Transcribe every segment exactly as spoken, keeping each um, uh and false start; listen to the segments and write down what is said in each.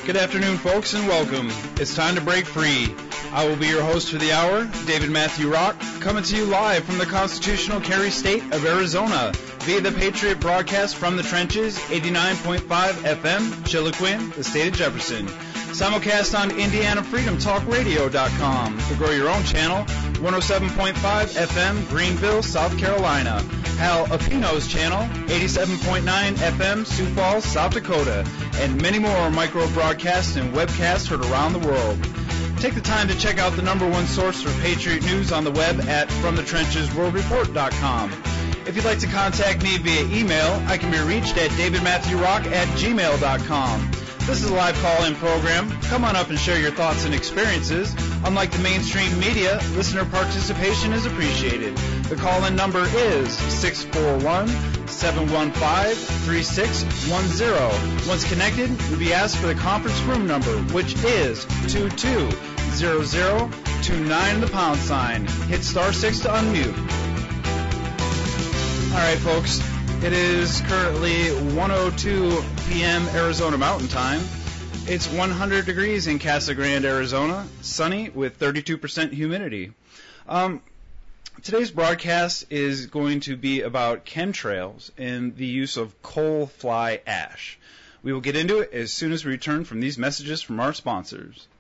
Good afternoon, folks, and welcome. It's time to break free. I will be your host for the hour, David Matthew Rock, coming to you live from the constitutional carry state of Arizona via the Patriot broadcast from the trenches, eighty-nine point five F M, Chiloquin, the state of Jefferson. Simulcast on Indiana Freedom Talk Radio dot com. The Grow Your Own channel, one oh seven point five F M, Greenville, South Carolina. Hal Apino's channel, eighty-seven point nine F M, Sioux Falls, South Dakota. And many more micro broadcasts and webcasts heard around the world. Take the time to check out the number one source for Patriot News on the web at from the trenches world report dot com. If you'd like to contact me via email, I can be reached at david matthew rock at gmail dot com. This is a live call-in program. Come on up and share your thoughts and experiences. Unlike the mainstream media, listener participation is appreciated. The call-in number is six four one, seven one five, three six one zero. Once connected, you'll be asked for the conference room number, which is two two zero zero two nine, the pound sign. Hit star six to unmute. All right, folks. It is currently one oh two p.m. Arizona Mountain Time. It's one hundred degrees in Casa Grande, Arizona, sunny with thirty-two percent humidity. Um, today's broadcast is going to be about chemtrails and the use of coal fly ash. We will get into it as soon as we return from these messages from our sponsors.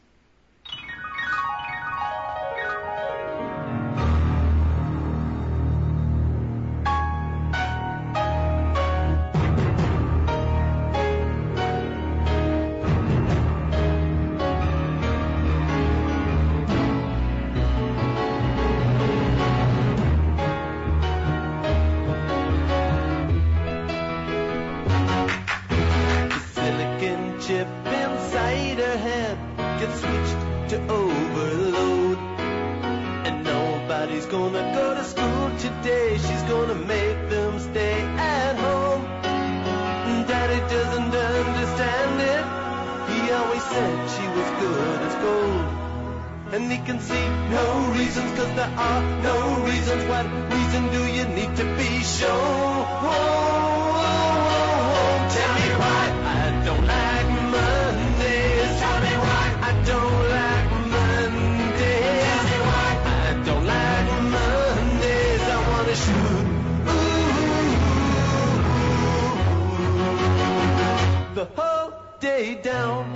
And he can see no reasons, cause there are no reasons. What reason do you need to be shown? Tell me why I don't like Mondays. Tell me why I don't like Mondays. Tell me why I don't like Mondays. I wanna shoot ooh, the whole day down.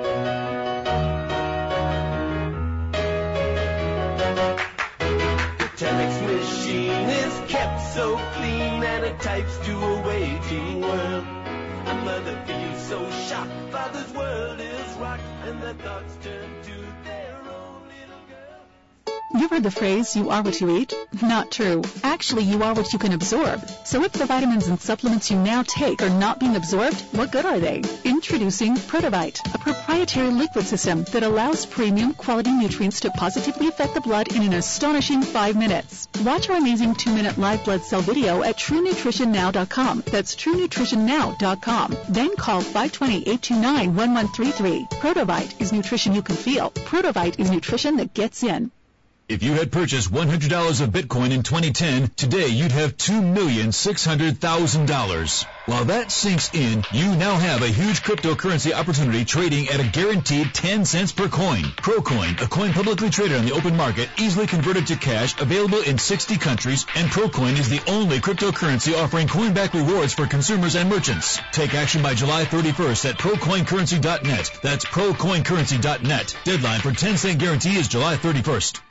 Machine is kept so clean and it types to a waging world. A mother feels so shocked, father's world is rocked, and their thoughts turn to their own little girl. You've heard the phrase, you are what you eat? Not true. Actually, you are what you can absorb. So if the vitamins and supplements you now take are not being absorbed, what good are they? Introducing Protovite, a proprietary liquid system that allows premium quality nutrients to positively affect the blood in an astonishing five minutes. Watch our amazing two-minute live blood cell video at true nutrition now dot com. That's true nutrition now dot com. Then call five two zero, eight two nine, one one three three. Protovite is nutrition you can feel. Protovite is nutrition that gets in. If you had purchased one hundred dollars of Bitcoin in twenty ten, today you'd have two million six hundred thousand dollars. While that sinks in, you now have a huge cryptocurrency opportunity trading at a guaranteed ten cents per coin. Procoin, a coin publicly traded on the open market, easily converted to cash, available in sixty countries, and Procoin is the only cryptocurrency offering coin-back rewards for consumers and merchants. Take action by July thirty-first at procoin currency dot net. That's procoin currency dot net. Deadline for ten cent guarantee is July thirty-first.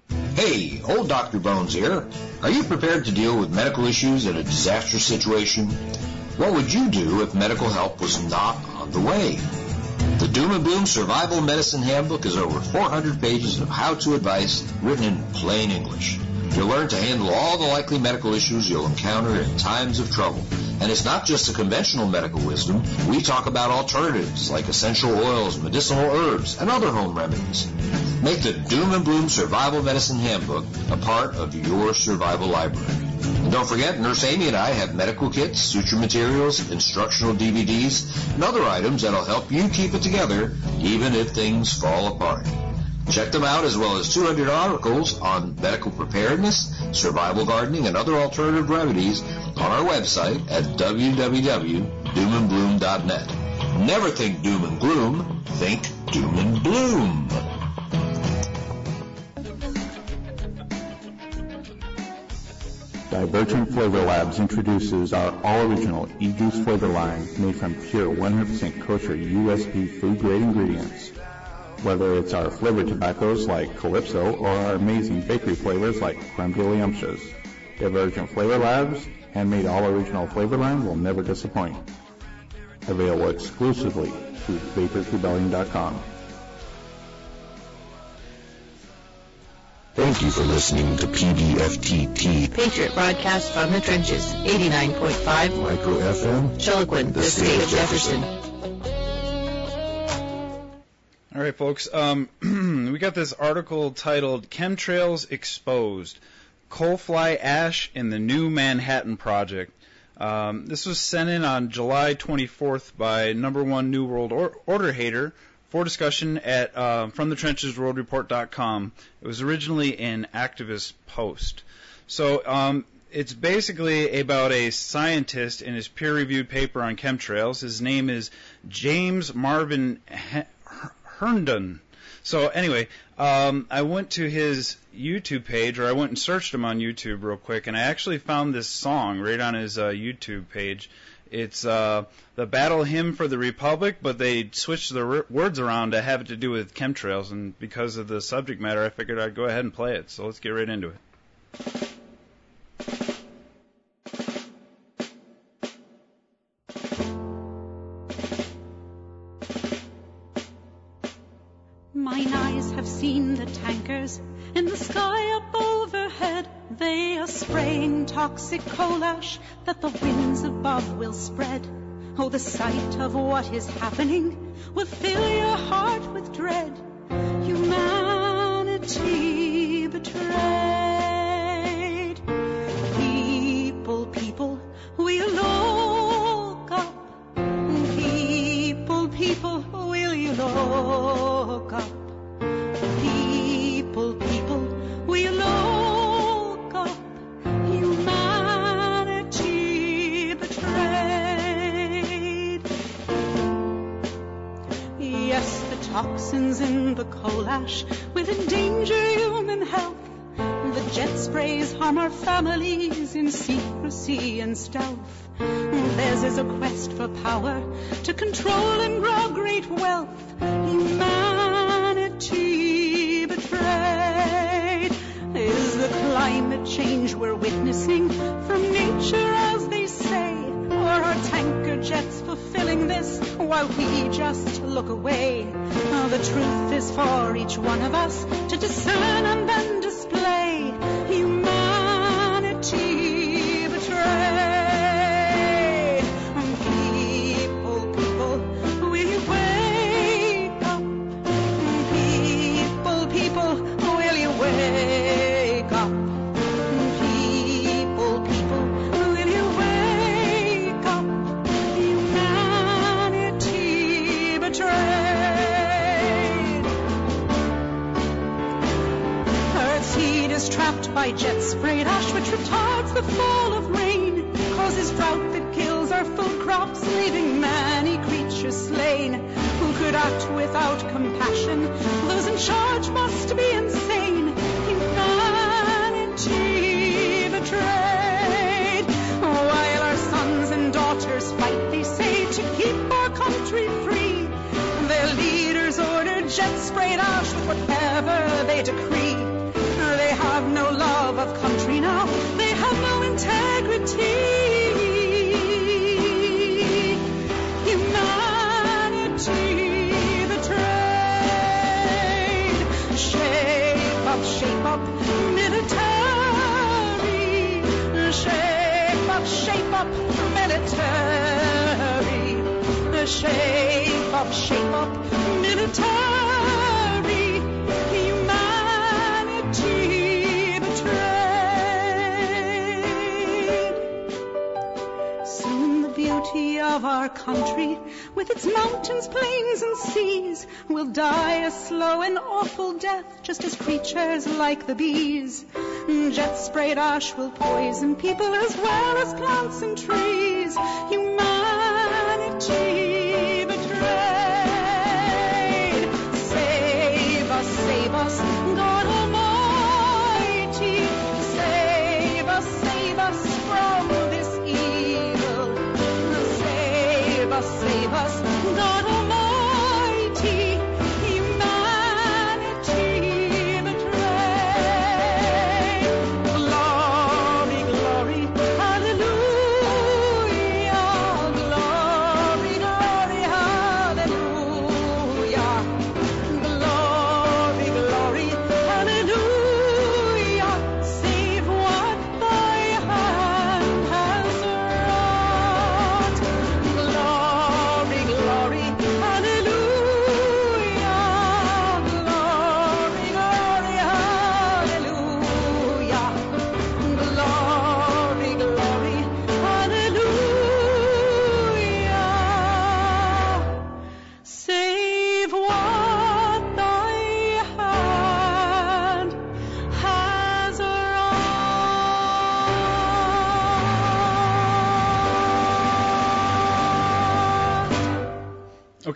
Hey, old Doctor Bones here. Are you prepared to deal with medical issues in a disastrous situation? What would you do if medical help was not on the way? The Doom and Boom Survival Medicine Handbook is over four hundred pages of how-to advice written in plain English. You'll learn to handle all the likely medical issues you'll encounter in times of trouble. And it's not just the conventional medical wisdom. We talk about alternatives like essential oils, medicinal herbs, and other home remedies. Make the Doom and Bloom Survival Medicine Handbook a part of your survival library. And don't forget, Nurse Amy and I have medical kits, suture materials, instructional D V Ds, and other items that'll help you keep it together even if things fall apart. Check them out, as well as two hundred articles on medical preparedness, survival gardening, and other alternative remedies on our website at w w w dot doom and bloom dot net. Never think doom and gloom. Think doom and bloom. Divergent Flavor Labs introduces our all-original e-juice flavor line made from pure one hundred percent kosher U S P food-grade ingredients. Whether it's our flavored tobaccos like Calypso or our amazing bakery flavors like Creme Brulee. Divergent Flavor Labs, handmade all-original flavor line will never disappoint. Available exclusively through vapors rebellion dot com. Thank you for listening to P B F T T, Patriot Broadcast from the Trenches, eighty-nine point five Micro F M, Chiloquin, the state of Jefferson. All right, folks. Um, we got this article titled "Chemtrails Exposed: Coal Fly Ash in the New Manhattan Project." Um, this was sent in on July twenty-fourth by number one New World or- Order hater for discussion at uh, from the trenches world report dot com. It was originally an activist post. So um, it's basically about a scientist in his peer-reviewed paper on chemtrails. His name is James Marvin Herndon. So anyway, um, I went to his YouTube page, or I went and searched him on YouTube real quick, and I actually found this song right on his uh, YouTube page. It's uh, the Battle Hymn for the Republic, but they switched the r- words around to have it to do with chemtrails, and because of the subject matter, I figured I'd go ahead and play it. So let's get right into it. Mine eyes have seen the tankers in the sky up overhead. They are spraying toxic coal ash that the winds above will spread. Oh, the sight of what is happening will fill your heart with dread. Humanity betrayed. People, people, we'll look up. People, people, will you look up? People, people, we'll look up. Humanity betrayed. Yes, the toxins in the coal ash will endanger human health. The jet sprays harm our families in secrecy and stealth. Theirs is a quest for power to control and grow great wealth. Humanity betrayed. Is the climate change we're witnessing from nature, as they say? Or are tanker jets fulfilling this while we just look away? Oh, the truth is for each one of us to discern and then display. Humanity betrayed. People, people, will you wake up? People, people, will you wake up? People, people, will you wake up? Humanity betrayed. Earth's heat is trapped by jet sprayed ash, which retards the fall of rain, causes drought that kills our food crops, leaving many creatures slain. Who could act without compassion? Those in charge must be insane. Humanity betrayed. While our sons and daughters fight, they say, to keep our country free, their leaders order jet sprayed ash with whatever they decree. They have no love of country now. They have no integrity. Humanity betrayed. Shape up, shape up, military. Shape up, shape up, military. Shape up, shape up, military. Humanity betrayed. Soon the beauty of our country, with its mountains, plains, and seas, will die a slow and awful death, just as creatures like the bees. Jet-sprayed ash will poison people as well as plants and trees. Humanity betrayed.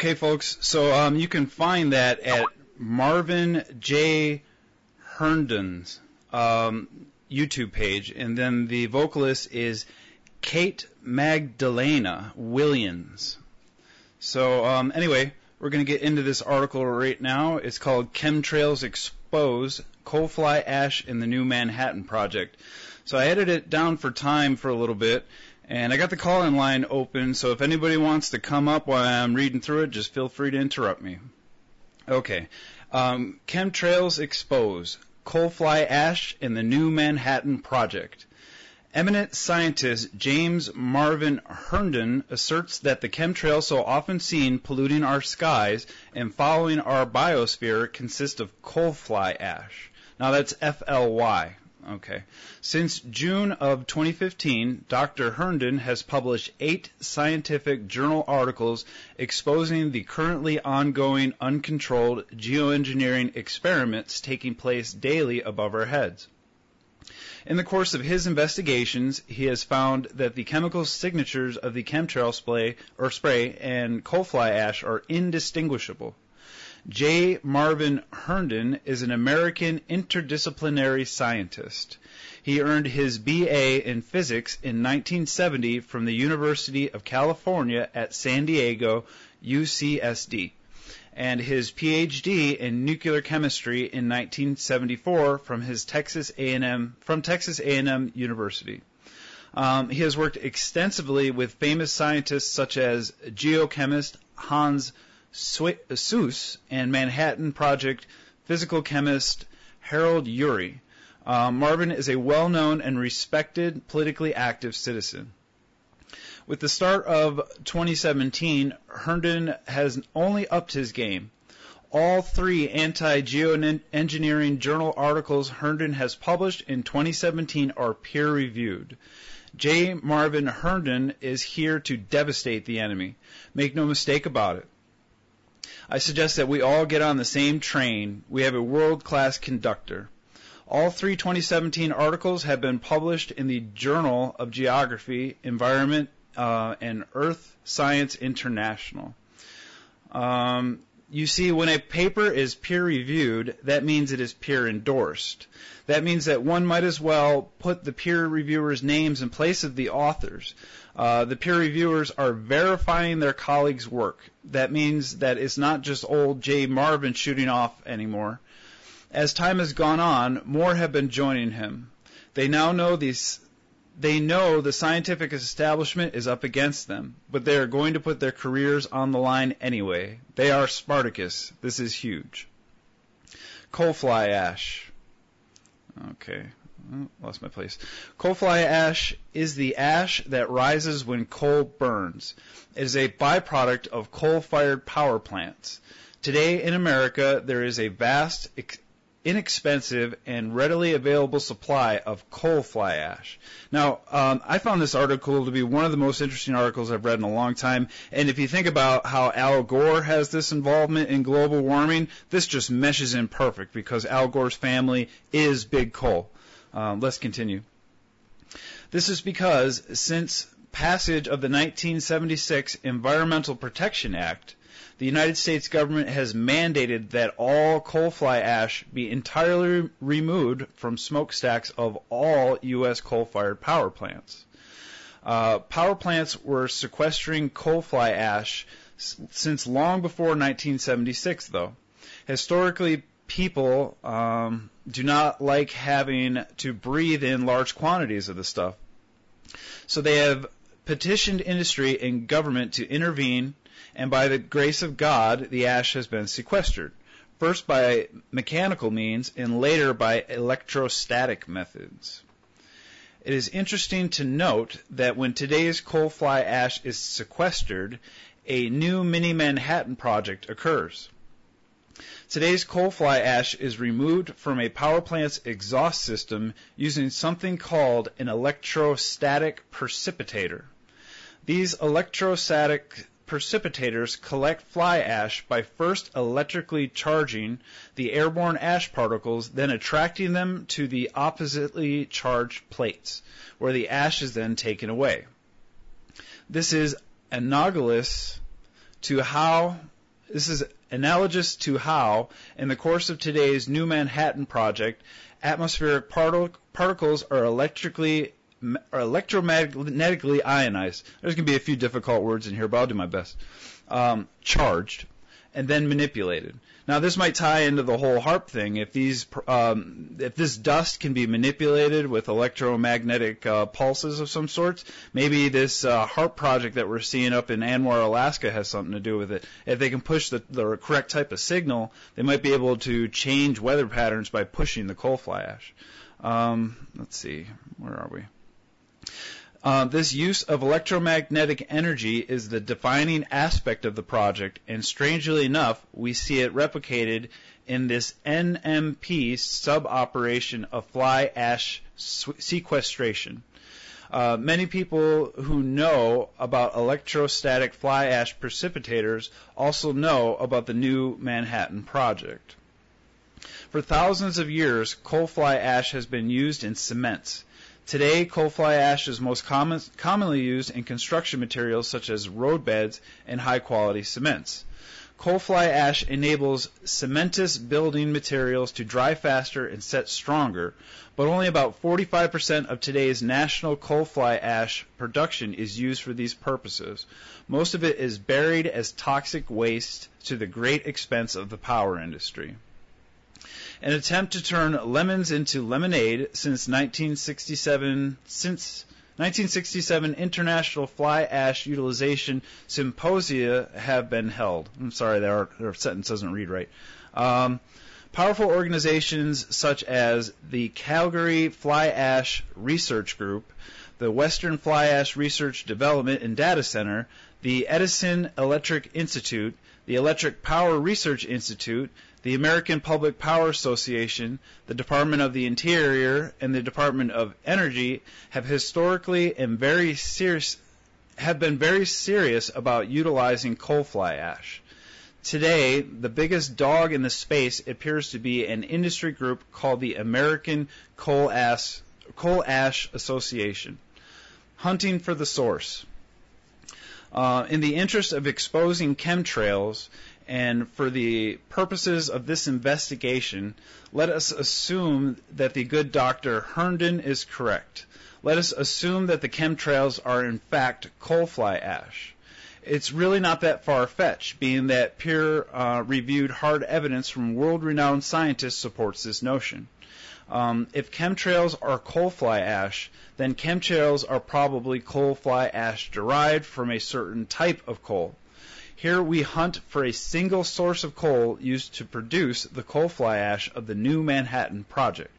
Okay, folks, so um, you can find that at Marvin J. Herndon's um, YouTube page, and then the vocalist is Kate Magdalena Williams. So um, anyway, we're going to get into this article right now. It's called Chemtrails Expose Coal Fly Ash in the New Manhattan Project. So I edited it down for time for a little bit, and I got the call-in line open, so if anybody wants to come up while I'm reading through it, just feel free to interrupt me. Okay. Um, Chemtrails Expose Coal Fly Ash in the New Manhattan Project. Eminent scientist James Marvin Herndon asserts that the chemtrails so often seen polluting our skies and following our biosphere consist of coal fly ash. Now that's F L Y. Okay. Since June of twenty fifteen, Doctor Herndon has published eight scientific journal articles exposing the currently ongoing uncontrolled geoengineering experiments taking place daily above our heads. In the course of his investigations, he has found that the chemical signatures of the chemtrail spray, or spray and coal fly ash are indistinguishable. J. Marvin Herndon is an American interdisciplinary scientist. He earned his B A in physics in nineteen seventy from the University of California at San Diego, U C S D, and his P H D in nuclear chemistry in nineteen seventy-four from his Texas A and M from Texas A and M University. Um, he has worked extensively with famous scientists such as geochemist Hans Suess and Manhattan Project physical chemist Harold Urey. Um, Marvin is a well-known and respected politically active citizen. With the start of twenty seventeen, Herndon has only upped his game. All three anti-geoengineering journal articles Herndon has published in twenty seventeen are peer-reviewed. J. Marvin Herndon is here to devastate the enemy. Make no mistake about it. I suggest that we all get on the same train. We have a world-class conductor. All three twenty seventeen articles have been published in the Journal of Geography, Environment, uh, and Earth Science International. Um, you see, when a paper is peer-reviewed, that means it is peer-endorsed. That means that one might as well put the peer reviewers' names in place of the authors. Uh, the peer reviewers are verifying their colleagues' work. That means that it's not just old J. Marvin shooting off anymore. As time has gone on, more have been joining him. They now know these. They know the scientific establishment is up against them, but they are going to put their careers on the line anyway. They are Spartacus. This is huge. Coal fly ash. Okay. Oh, lost my place. Coal fly ash is the ash that rises when coal burns. It is a byproduct of coal-fired power plants. Today in America, there is a vast, inexpensive, and readily available supply of coal fly ash. Now, um, I found this article to be one of the most interesting articles I've read in a long time, and if you think about how Al Gore has this involvement in global warming, this just meshes in perfect because Al Gore's family is big coal. Um, let's continue. This is because since passage of the nineteen seventy-six Environmental Protection Act, the United States government has mandated that all coal fly ash be entirely removed from smokestacks of all U S coal-fired power plants. Uh, power plants were sequestering coal fly ash s- since long before nineteen seventy-six, though. Historically, people um, do not like having to breathe in large quantities of the stuff. So they have petitioned industry and government to intervene, and by the grace of God, the ash has been sequestered, first by mechanical means and later by electrostatic methods. It is interesting to note that when today's coal fly ash is sequestered, a new mini Manhattan project occurs. Today's coal fly ash is removed from a power plant's exhaust system using something called an electrostatic precipitator. These electrostatic precipitators collect fly ash by first electrically charging the airborne ash particles, then attracting them to the oppositely charged plates, where the ash is then taken away. This is analogous to how This is analogous to how, in the course of today's New Manhattan Project, atmospheric partic- particles are electrically or electromagnetically ionized. There's going to be a few difficult words in here, but I'll do my best. Um, charged, and then manipulated. Now, this might tie into the whole HAARP thing. If these, um, if this dust can be manipulated with electromagnetic uh, pulses of some sorts, maybe this uh, HAARP project that we're seeing up in Anwar, Alaska, has something to do with it. If they can push the, the correct type of signal, they might be able to change weather patterns by pushing the coal fly ash. Um, let's see, where are we? Uh, this use of electromagnetic energy is the defining aspect of the project, and strangely enough, we see it replicated in this N M P sub-operation of fly ash sequestration. Uh, many people who know about electrostatic fly ash precipitators also know about the New Manhattan Project. For thousands of years, coal fly ash has been used in cements. Today, coal fly ash is most common, commonly used in construction materials such as roadbeds and high-quality cements. Coal fly ash enables cementous building materials to dry faster and set stronger, but only about forty-five percent of today's national coal fly ash production is used for these purposes. Most of it is buried as toxic waste to the great expense of the power industry. An attempt to turn lemons into lemonade since nineteen sixty-seven, since nineteen sixty-seven International Fly Ash Utilization Symposia have been held. I'm sorry, their, their sentence doesn't read right. Um, powerful organizations such as the Calgary Fly Ash Research Group, the Western Fly Ash Research Development and Data Center, the Edison Electric Institute, the Electric Power Research Institute, the American Public Power Association, the Department of the Interior, and the Department of Energy have historically and very serious have been very serious about utilizing coal fly ash. Today, the biggest dog in the space appears to be an industry group called the American Coal Ash, Coal Ash Association. Hunting for the source. Uh, in the interest of exposing chemtrails, and for the purposes of this investigation, let us assume that the good Doctor Herndon is correct. Let us assume that the chemtrails are in fact coal fly ash. It's really not that far-fetched, being that peer-reviewed uh, hard evidence from world-renowned scientists supports this notion. Um, if chemtrails are coal fly ash, then chemtrails are probably coal fly ash derived from a certain type of coal. Here we hunt for a single source of coal used to produce the coal fly ash of the New Manhattan Project.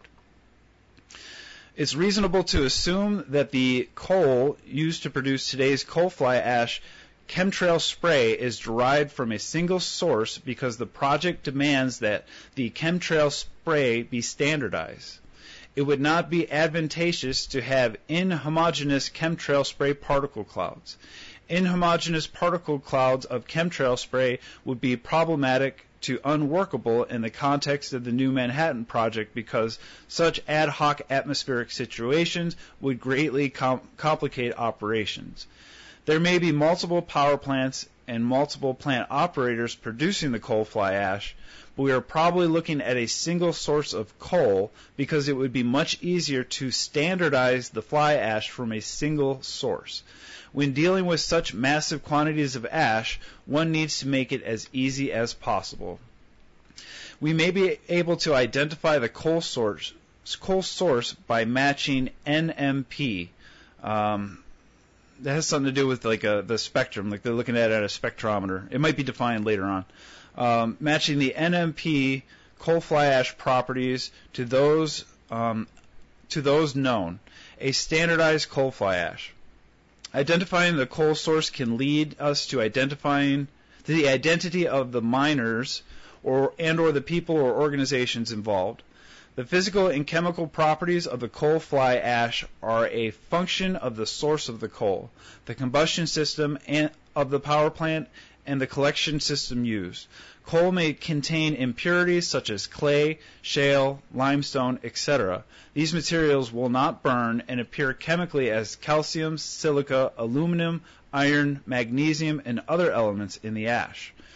It's reasonable to assume that the coal used to produce today's coal fly ash chemtrail spray is derived from a single source because the project demands that the chemtrail spray be standardized. It would not be advantageous to have inhomogeneous chemtrail spray particle clouds. Inhomogeneous particle clouds of chemtrail spray would be problematic to unworkable in the context of the New Manhattan Project because such ad hoc atmospheric situations would greatly com- complicate operations. There may be multiple power plants and multiple plant operators producing the coal fly ash, but we are probably looking at a single source of coal because it would be much easier to standardize the fly ash from a single source. When dealing with such massive quantities of ash, one needs to make it as easy as possible. We may be able to identify the coal source, coal source by matching N M P. Um, that has something to do with like a, the spectrum, like they're looking at it at a spectrometer. It might be defined later on. Um, matching the N M P coal fly ash properties to those um, to those known, a standardized coal fly ash. Identifying the coal source can lead us to identifying the identity of the miners or and or the people or organizations involved. The physical and chemical properties of the coal fly ash are a function of the source of the coal, the combustion system and of the power plant, and the collection system used. Coal may contain impurities such as clay, shale, limestone, et cetera. These materials will not burn and appear chemically as calcium, silica, aluminum, iron, magnesium, and other elements in the ash.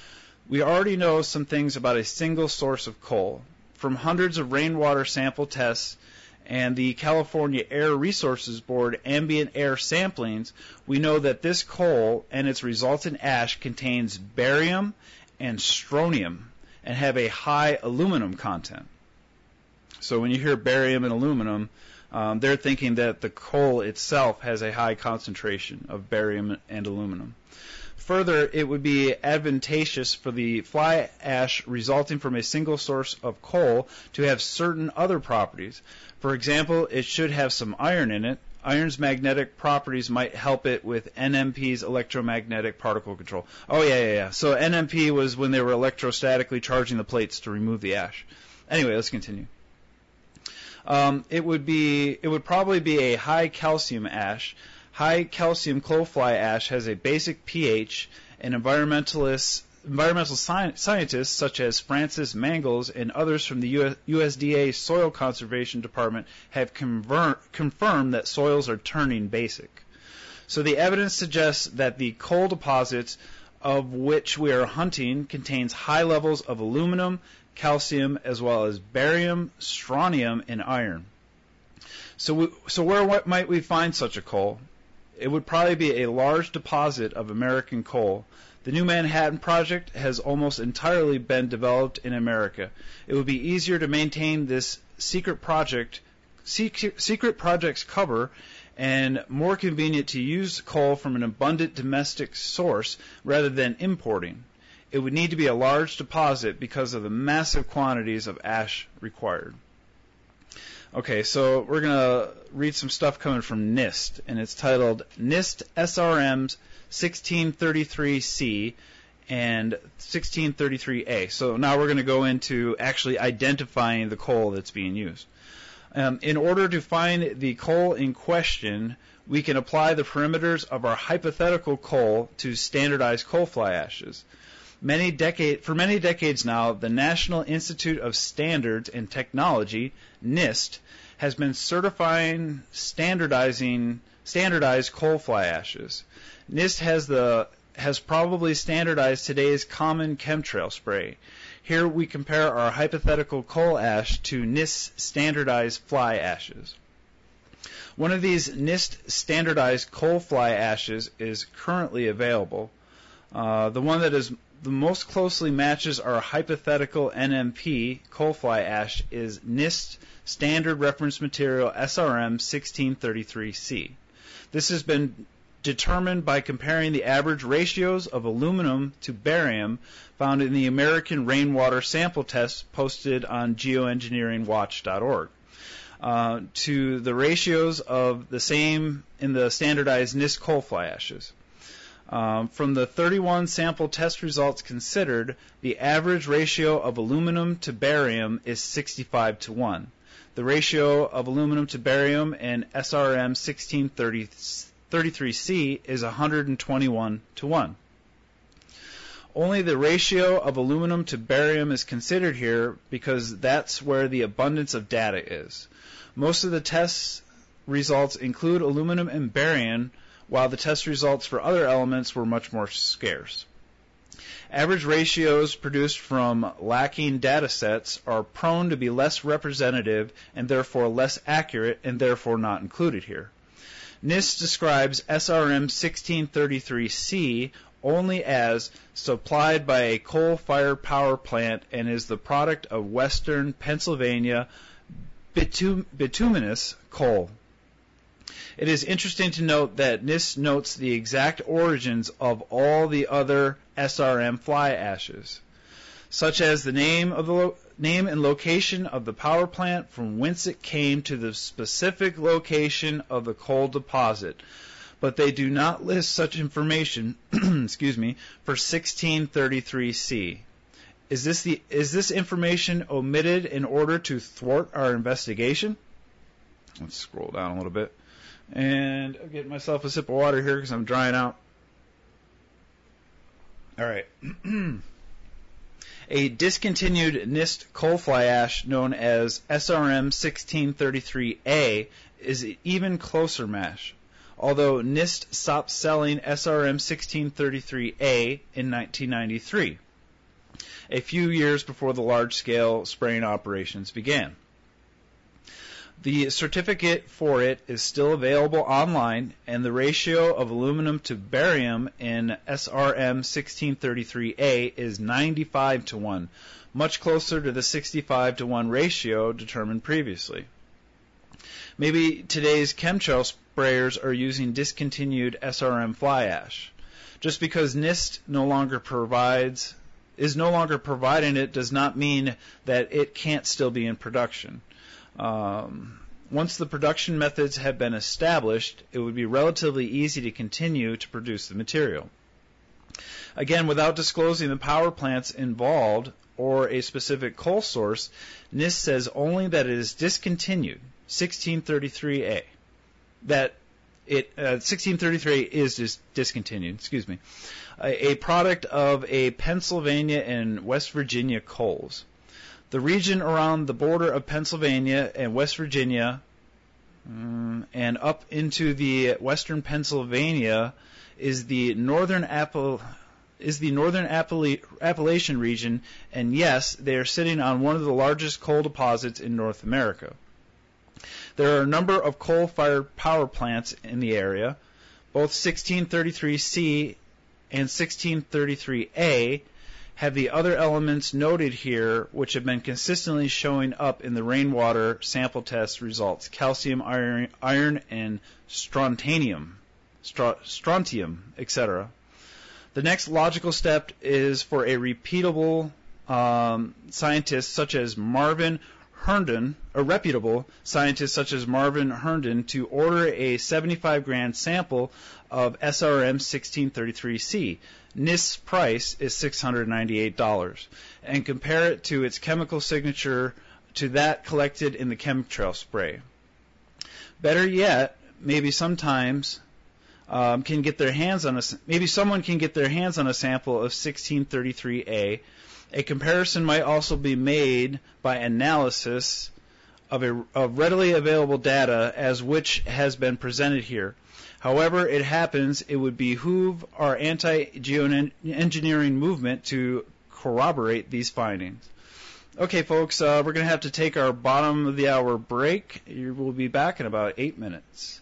We already know some things about a single source of coal. From hundreds of rainwater sample tests and the California Air Resources Board ambient air samplings, we know that this coal and its resultant ash contains barium and strontium and have a high aluminum content. So when you hear barium and aluminum, um, they're thinking that the coal itself has a high concentration of barium and aluminum. Further, it would be advantageous for the fly ash resulting from a single source of coal to have certain other properties. For example, it should have some iron in it. Iron's magnetic properties might help it with N M P's electromagnetic particle control. Oh, yeah, yeah, yeah. So N M P was when they were electrostatically charging the plates to remove the ash. Anyway, let's continue. Um, it would be, it would probably be a high calcium ash. High calcium coal fly ash has a basic pH, and environmentalists, environmental sci- scientists such as Francis Mangels and others from the U S, U S D A Soil Conservation Department have conver- confirmed that soils are turning basic. So the evidence suggests that the coal deposits of which we are hunting contains high levels of aluminum, calcium, as well as barium, strontium, and iron. So, we, so where what might we find such a coal? It would probably be a large deposit of American coal. The New Manhattan Project has almost entirely been developed in America. It would be easier to maintain this secret project, secret, secret project's cover, and more convenient to use coal from an abundant domestic source rather than importing. It would need to be a large deposit because of the massive quantities of ash required. Okay, so we're going to read some stuff coming from NIST, and it's titled NIST S R Ms sixteen thirty-three C and sixteen thirty-three A. So now we're going to go into actually identifying the coal that's being used. Um, in order to find the coal in question, we can apply the parameters of our hypothetical coal to standardized coal fly ashes. Many decade, for many decades now, the National Institute of Standards and Technology, NIST, has been certifying standardizing standardized coal fly ashes. NIST has the has probably standardized today's common chemtrail spray. Here we compare our hypothetical coal ash to NIST standardized fly ashes. One of these NIST standardized coal fly ashes is currently available. Uh, the one that is the most closely matches our hypothetical N M P coal fly ash is NIST Standard Reference Material S R M sixteen thirty-three C. This has been determined by comparing the average ratios of aluminum to barium found in the American Rainwater Sample Test posted on geoengineering watch dot org uh, to the ratios of the same in the standardized NIST coal fly ashes. Um, from the thirty-one sample test results considered, the average ratio of aluminum to barium is sixty-five to one. The ratio of aluminum to barium in S R M sixteen thirty-three C is one hundred twenty-one to one. Only the ratio of aluminum to barium is considered here because that's where the abundance of data is. Most of the test results include aluminum and barium, while the test results for other elements were much more scarce. Average ratios produced from lacking data sets are prone to be less representative and therefore less accurate and therefore not included here. NIST describes S R M sixteen thirty-three C only as supplied by a coal-fired power plant and is the product of Western Pennsylvania bitum- bituminous coal. It is interesting to note that NIST notes the exact origins of all the other S R M fly ashes, such as the name of the lo- name and location of the power plant from whence it came to the specific location of the coal deposit, but they do not list such information, excuse me, for sixteen thirty-three C. Is this the is this information omitted in order to thwart our investigation? Let's scroll down a little bit. And I'm getting myself a sip of water here because I'm drying out. All right. A discontinued NIST coal fly ash known as S R M sixteen thirty-three A is an even closer match, although NIST stopped selling S R M sixteen thirty-three A in nineteen ninety-three. a few years before the large-scale spraying operations began. The certificate for it is still available online, and the ratio of aluminum to barium in S R M sixteen thirty-three A is ninety-five to one, much closer to the sixty-five to one ratio determined previously. Maybe today's chemtrail sprayers are using discontinued S R M fly ash. Just because NIST no longer provides is no longer providing it does not mean that it can't still be in production. Um, once the production methods have been established, it would be relatively easy to continue to produce the material. Again, without disclosing the power plants involved or a specific coal source, NIST says only that it is discontinued, sixteen thirty-three A. That it uh, sixteen thirty-three is dis- discontinued, excuse me, a, a product of a Pennsylvania and West Virginia coals. The region around the border of Pennsylvania and West Virginia um, and up into the western Pennsylvania is the northern Appal- is the northern Appala- Appalachian region, and yes, they are sitting on one of the largest coal deposits in North America. There are a number of coal-fired power plants in the area. Both sixteen thirty-three C and sixteen thirty-three A have the other elements noted here, which have been consistently showing up in the rainwater sample test results: calcium, iron, iron and strontium, str- strontium, et cetera. The next logical step is for a repeatable um, scientist such as Marvin Herndon, a reputable scientist such as Marvin Herndon, to order a seventy-five gram sample of S R M sixteen thirty-three C. NIST's price is six hundred ninety-eight dollars, and compare it to its chemical signature to that collected in the chemtrail spray. Better yet, maybe sometimes um, can get their hands on a maybe someone can get their hands on a sample of sixteen thirty-three A. A comparison might also be made by analysis of, a, of readily available data as which has been presented here. However it happens, it would behoove our anti-geoengineering movement to corroborate these findings. Okay, folks, uh, we're going to have to take our bottom of the hour break. We'll be back in about eight minutes.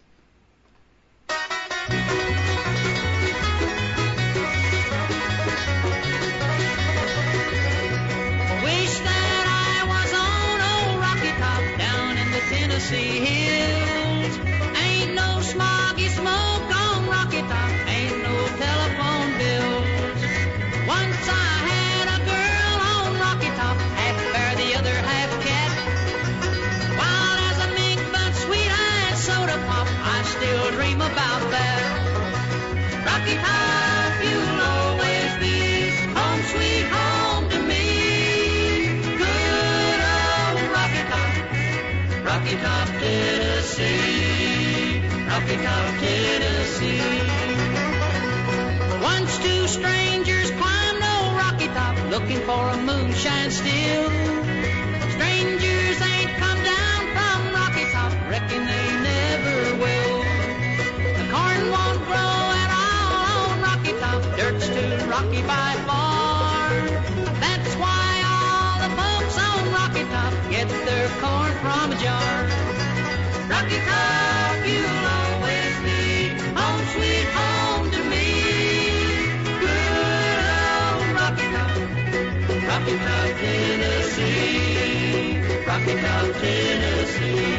Tennessee hills. Ain't no smoggy smoke on Rocky Top, ain't no telephone bills. Once I had a girl on Rocky Top, half bear, the other half cat. Wild as a mink, but sweet as soda pop, I still dream about that. Rocky Top, you'll always be home sweet home to me. Good old Rocky Top. Rocky Top, Tennessee, Rocky Top, Tennessee. Once two strangers climbed old Rocky Top, looking for a moonshine still. Strangers ain't come down from Rocky Top, reckon they never will. The corn won't grow at all on Rocky Top, dirt's too rocky by far. That's why all the folks on Rocky Top get their corn from a jar. Rocky Top, you'll always be home sweet home to me. Good old Rocky Top, Rocky Top, Tennessee, Rocky Top, Tennessee.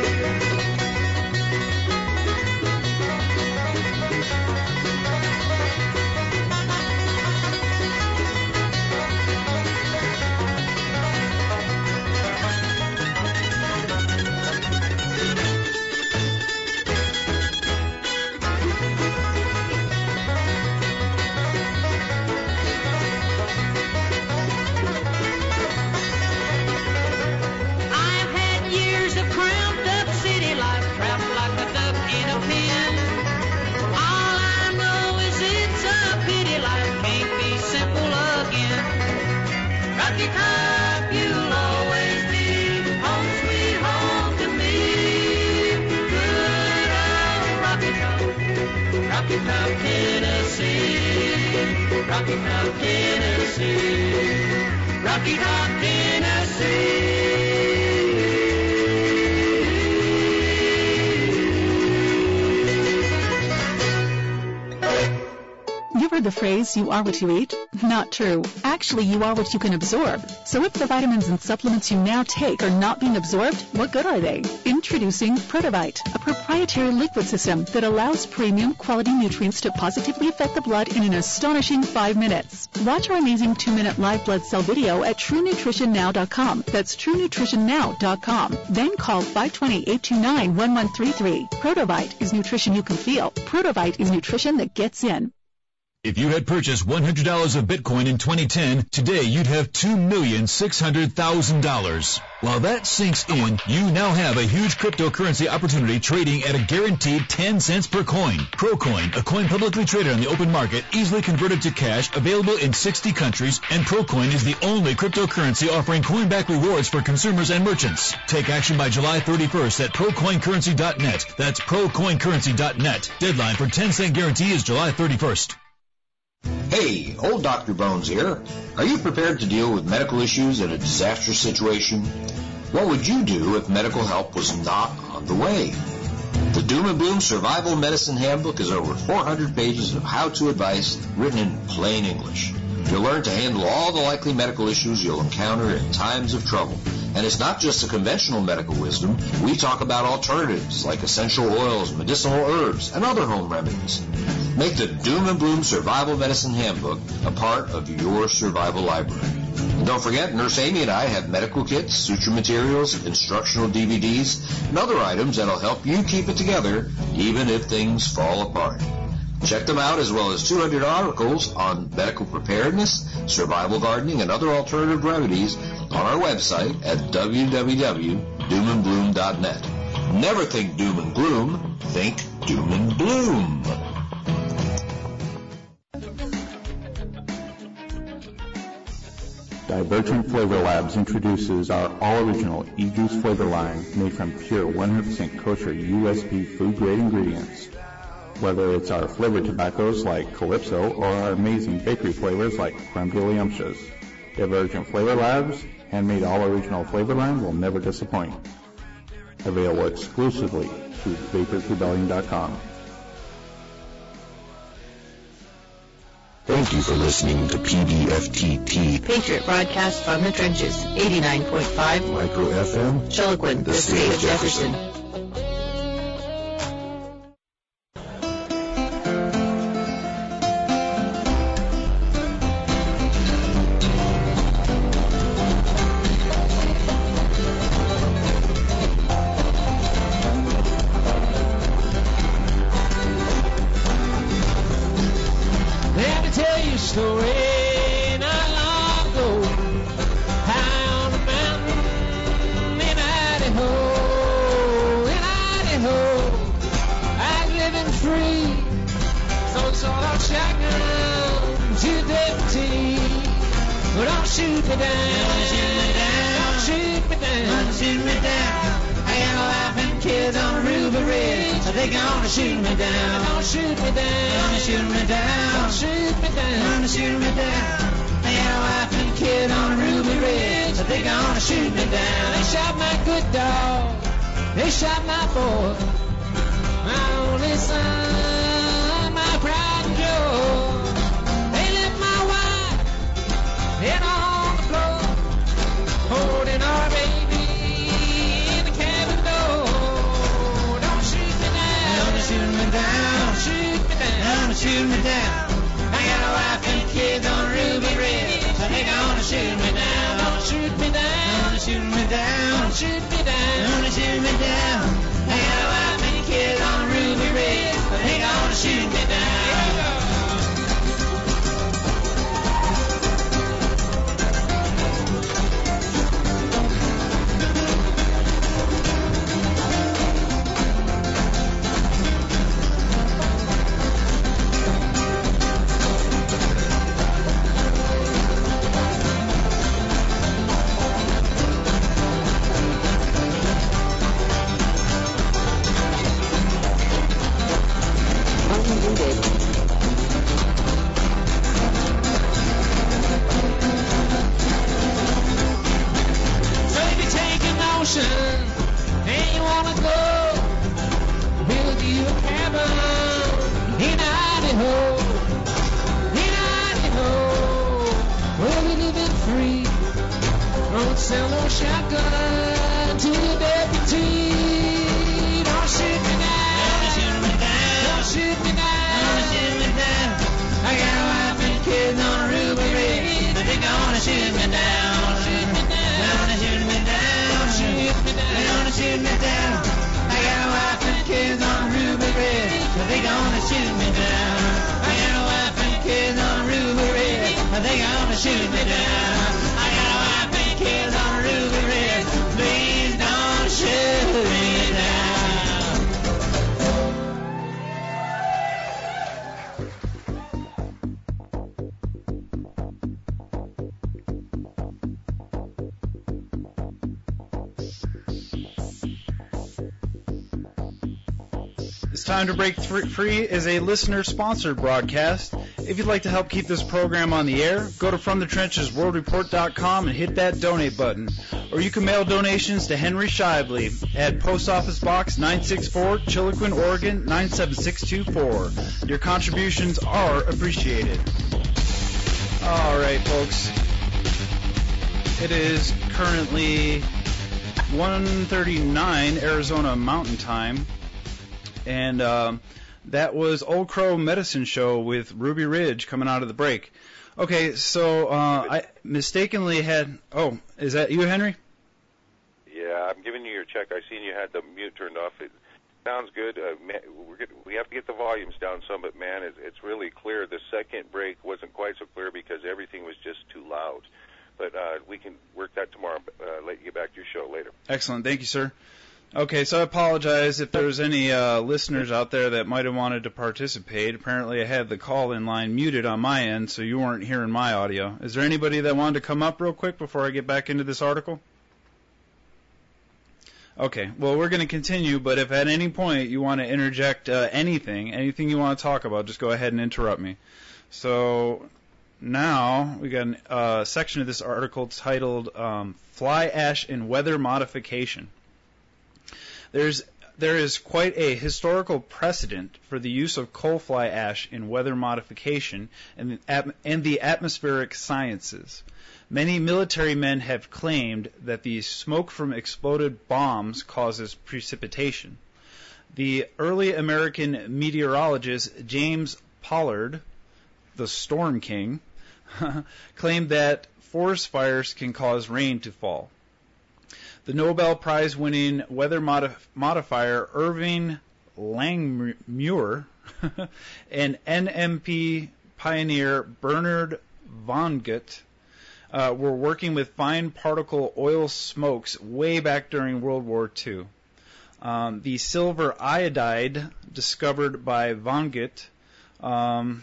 Rocky Top, you'll always be home sweet home to me. Good old Rocky Top, Rocky Top, Tennessee, Rocky Top, Tennessee. Rocky Top, Tennessee. You've heard the phrase, you are what you eat? Not true. Actually, you are what you can absorb. So if the vitamins and supplements you now take are not being absorbed, what good are they? Introducing Protovite, a proprietary liquid system that allows premium quality nutrients to positively affect the blood in an astonishing five minutes. Watch our amazing two-minute live blood cell video at true nutrition now dot com. That's true nutrition now dot com. Then call five two zero, eight two nine, one one three three. Protovite is nutrition you can feel. Protovite is nutrition that gets in. If you had purchased one hundred dollars of Bitcoin in twenty ten, today you'd have two million six hundred thousand dollars. While that sinks in, you now have a huge cryptocurrency opportunity trading at a guaranteed ten cents per coin. ProCoin, a coin publicly traded on the open market, easily converted to cash, available in sixty countries, and ProCoin is the only cryptocurrency offering coin-back rewards for consumers and merchants. Take action by July thirty-first at pro coin currency dot net. That's pro coin currency dot net. Deadline for ten cent guarantee is July thirty-first. Hey, old Doctor Bones here. Are you prepared to deal with medical issues in a disastrous situation? What would you do if medical help was not on the way? The Doom and Bloom Survival Medicine Handbook is over four hundred pages of how-to advice written in plain English. You'll learn to handle all the likely medical issues you'll encounter in times of trouble. And it's not just the conventional medical wisdom. We talk about alternatives like essential oils, medicinal herbs, and other home remedies. Make the Doom and Bloom Survival Medicine Handbook a part of your survival library. And don't forget, Nurse Amy and I have medical kits, suture materials, instructional D V Ds, and other items that'll help you keep it together even if things fall apart. Check them out, as well as two hundred articles on medical preparedness, survival gardening, and other alternative remedies on our website at w w w dot doom and bloom dot net. Never think doom and gloom, think doom and bloom. Divergent Flavor Labs introduces our all-original e-juice flavor line made from pure one hundred percent kosher U S P food-grade ingredients. Whether it's our flavored tobaccos like Calypso or our amazing bakery flavors like Creme de Liumptious, Divergent Flavor Labs' handmade all-original flavor line will never disappoint. Available exclusively through vapors rebellion dot com. Thank you for listening to P B F T T, Patriot Broadcast from the Trenches, eighty-nine point five Micro F M, Chiloquin, the state of Jefferson. They shot my boy, my only son, my pride and joy. They left my wife dead on the floor, holding our baby in the cabin door. Don't shoot me down, don't shoot me down, don't shoot me down, don't shoot me down. I got a wife and kids on Ruby Ridge, so they gonna shoot me down. Don't shoot me down, don't shoot me down, don't shoot me down, don't shoot me down. I got a wife and kids on Ruby Ridge, so they gonna shoot me down. Unmuted. sell no shotgun to the deputy. Don't shoot me now. Don't shoot me down. Don't shoot me down. Don't shoot me down. I got a wife and kids on a Ruby Ridge, but they're gonna shoot me down. Shoot me down. Gonna shoot me down. Shoot me down. They're gonna shoot me down. I got a wife and kids on a Ruby Ridge, but they gonna shoot me down. I got a wife and kids on a Ruby Ridge, but they gonna shoot me down. I got a wife and kids on a Ruby Ridge, please don't shoot me down. It's Time to Break Free is a listener-sponsored broadcast. If you'd like to help keep this program on the air, go to from the trenches world report dot com and hit that donate button. Or you can mail donations to Henry Shively at Post Office Box nine sixty-four, Chiloquin, Oregon nine seven six two four. Your contributions are appreciated. All right, folks. It is currently one thirty-nine Arizona Mountain Time. And um, that was Old Crow Medicine Show with Ruby Ridge coming out of the break. Okay, so uh, I mistakenly had... Oh, is that you, Henry? Yeah, I'm giving you your check. I seen you had the mute turned off. It sounds good. Uh, man, we're get, we have to get the volumes down some, but, man, it, it's really clear. The second break wasn't quite so clear because everything was just too loud. But uh, we can work that tomorrow. Uh, let you get back to your show later. Excellent. Thank you, sir. Okay, so I apologize if there's any uh, listeners out there that might have wanted to participate. Apparently I had the call-in line muted on my end, so you weren't hearing my audio. Is there anybody that wanted to come up real quick before I get back into this article? Okay, well, we're going to continue, but if at any point you want to interject uh, anything, anything you want to talk about, just go ahead and interrupt me. So now we got a uh, section of this article titled um, Fly Ash and Weather Modification. There's there is quite a historical precedent for the use of coal fly ash in weather modification and the, and the atmospheric sciences. Many military men have claimed that the smoke from exploded bombs causes precipitation. The early American meteorologist James Pollard, the Storm King, claimed that forest fires can cause rain to fall. The Nobel Prize-winning weather modif- modifier Irving Langmuir and N M P pioneer Bernard Vonnegut uh, were working with fine particle oil smokes way back during World War Two. Um, the silver iodide discovered by Vonnegut um,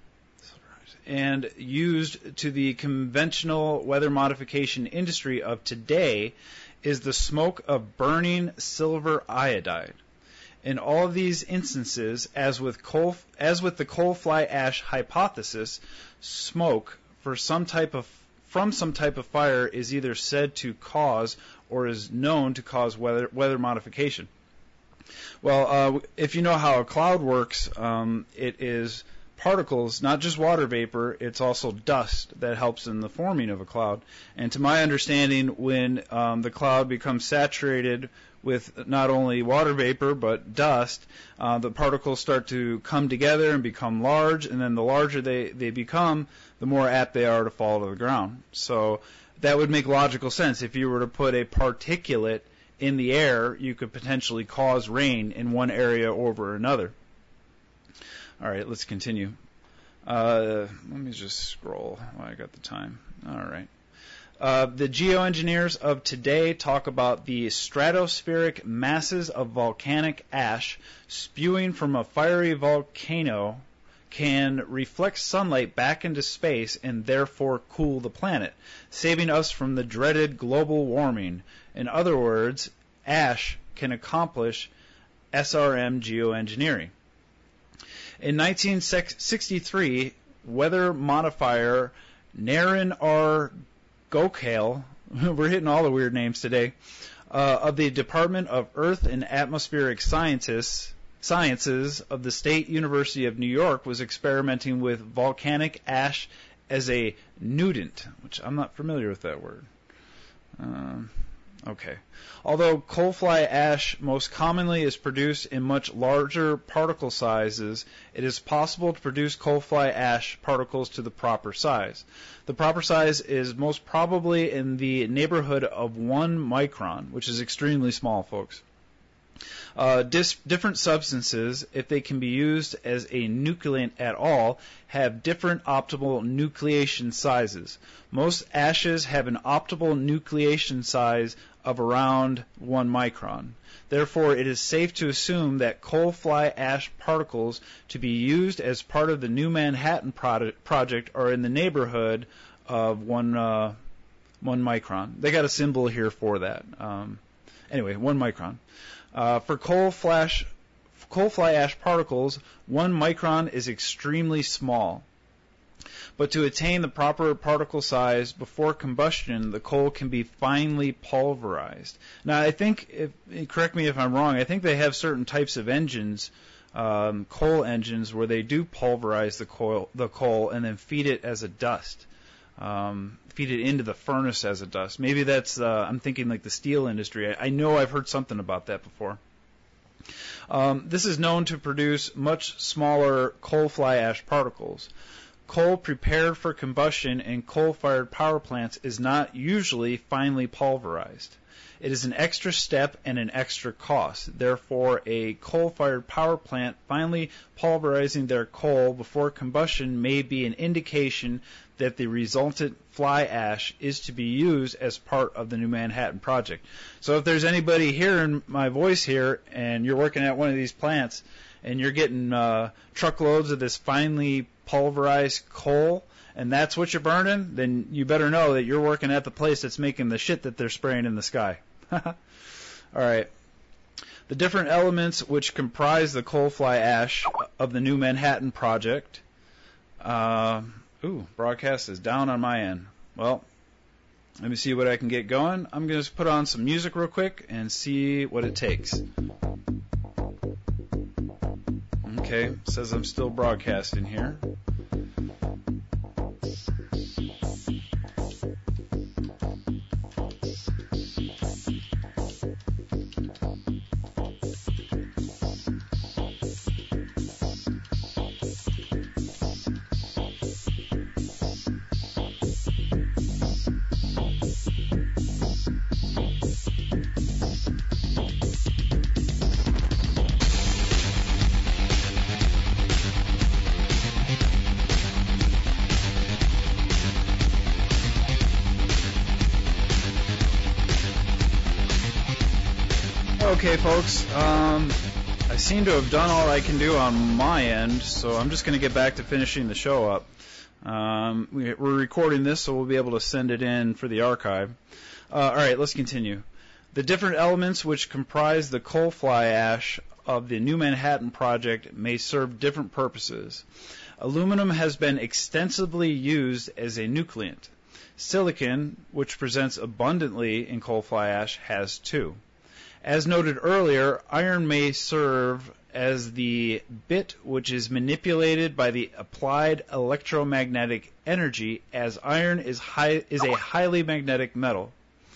and used to the conventional weather modification industry of today is the smoke of burning silver iodide. In all of these instances, as with coal, as with the coal fly ash hypothesis, smoke for some type of from some type of fire is either said to cause or is known to cause weather weather modification. Well, uh, if you know how a cloud works, um, it is particles, not just water vapor, it's also dust that helps in the forming of a cloud. And to my understanding, when um, the cloud becomes saturated with not only water vapor but dust, uh, the particles start to come together and become large, and then the larger they, they become, the more apt they are to fall to the ground. So that would make logical sense. If you were to put a particulate in the air, you could potentially cause rain in one area over another. All right, let's continue. Uh, let me just scroll while I got the time. All right. Uh, the geoengineers of today talk about the stratospheric masses of volcanic ash spewing from a fiery volcano can reflect sunlight back into space and therefore cool the planet, saving us from the dreaded global warming. In other words, ash can accomplish S R M geoengineering. In nineteen sixty-three, weather modifier Naren R. Gokhale, we're hitting all the weird names today, uh, of the Department of Earth and Atmospheric Scientists, Sciences of the State University of New York was experimenting with volcanic ash as a nudant, which I'm not familiar with that word. Um, okay. Although coal fly ash most commonly is produced in much larger particle sizes, it is possible to produce coal fly ash particles to the proper size. The proper size is most probably in the neighborhood of one micron, which is extremely small, folks. Uh, dis- different substances, if they can be used as a nucleant at all, have different optimal nucleation sizes. Most ashes have an optimal nucleation size of around one micron. Therefore, it is safe to assume that coal fly ash particles to be used as part of the New Manhattan product project are in the neighborhood of one uh, one micron. They got a symbol here for that. Um, anyway, one micron. Uh, for coal flash, coal fly ash particles, one micron is extremely small. But to attain the proper particle size before combustion, the coal can be finely pulverized. Now, I think, if, correct me if I'm wrong, I think they have certain types of engines, um, coal engines, where they do pulverize the coal, the coal and then feed it as a dust. Um, feed it into the furnace as a dust. Maybe that's, uh, I'm thinking like the steel industry. I, I know I've heard something about that before. Um, this is known to produce much smaller coal fly ash particles. Coal prepared for combustion in coal-fired power plants is not usually finely pulverized. It is an extra step and an extra cost. Therefore, a coal-fired power plant finely pulverizing their coal before combustion may be an indication that the resultant fly ash is to be used as part of the New Manhattan project. So if there's anybody hearing my voice here and you're working at one of these plants and you're getting uh, truckloads of this finely pulverized coal, and that's what you're burning, then you better know that you're working at the place that's making the shit that they're spraying in the sky. All right. The different elements which comprise the coal fly ash of the New Manhattan project. Uh, ooh, broadcast is down on my end. Well, let me see what I can get going. I'm going to put on some music real quick and see what it takes. Okay, it says I'm still broadcasting here. Okay, folks, um, I seem to have done all I can do on my end, so I'm just going to get back to finishing the show up. Um, we, we're recording this, so we'll be able to send it in for the archive. Uh, all right, let's continue. The different elements which comprise the coal fly ash of the New Manhattan project may serve different purposes. Aluminum has been extensively used as a nucleant. Silicon, which presents abundantly in coal fly ash, has too. As noted earlier, iron may serve as the bit which is manipulated by the applied electromagnetic energy, as iron is, high, is a highly magnetic metal.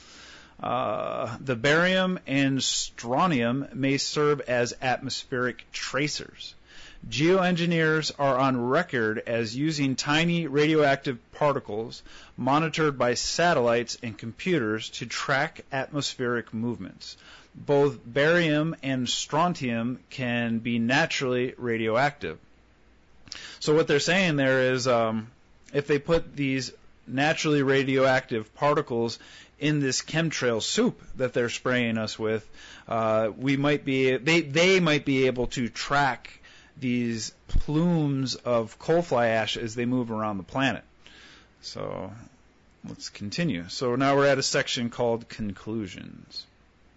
Uh, the barium and strontium may serve as atmospheric tracers. Geoengineers are on record as using tiny radioactive particles monitored by satellites and computers to track atmospheric movements. Both barium and strontium can be naturally radioactive. So what they're saying there is um, if they put these naturally radioactive particles in this chemtrail soup that they're spraying us with, uh, we might be they they might be able to track these plumes of coal fly ash as they move around the planet. So let's continue. So now we're at a section called conclusions.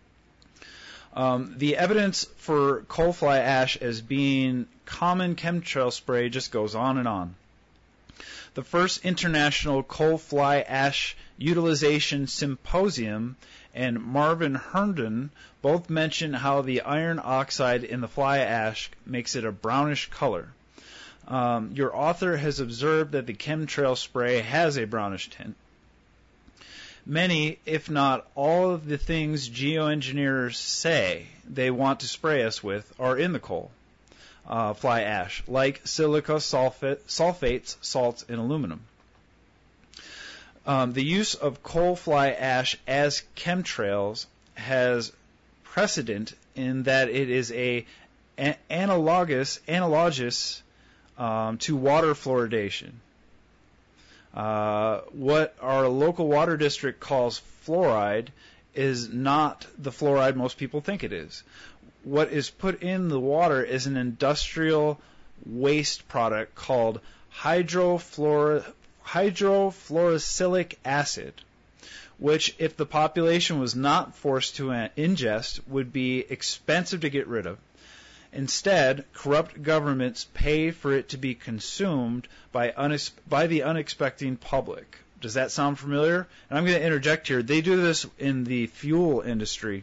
Um, the evidence for coal fly ash as being common chemtrail spray just goes on and on. The first International Coal Fly Ash Utilization Symposium and Marvin Herndon both mention how the iron oxide in the fly ash makes it a brownish color. Um, your author has observed that the chemtrail spray has a brownish tint. Many, if not all of the things geoengineers say they want to spray us with are in the coal uh, fly ash, like silica, sulfate, sulfates, salts, and aluminum. Um, the use of coal fly ash as chemtrails has precedent in that it is a, a analogous analogous um, to water fluoridation. Uh, what our local water district calls fluoride is not the fluoride most people think it is. What is put in the water is an industrial waste product called hydrofluor hydrofluorosilicic acid, which, if the population was not forced to ingest, would be expensive to get rid of. Instead, corrupt governments pay for it to be consumed by, unex- by the unexpecting public. Does that sound familiar? And I'm going to interject here. They do this in the fuel industry.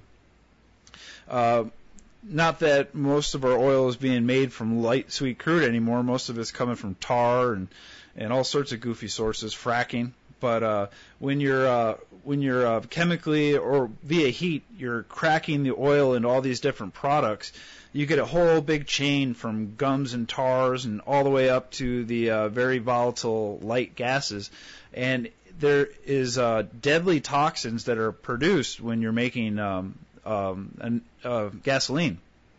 Uh, not that most of our oil is being made from light sweet crude anymore. Most of it's coming from tar and, and all sorts of goofy sources, fracking. But uh, when you're uh, when you're uh, chemically or via heat, you're cracking the oil into all these different products. You get a whole big chain from gums and tars and all the way up to the uh, very volatile light gases. And there is uh, deadly toxins that are produced when you're making um, um, an, uh, gasoline.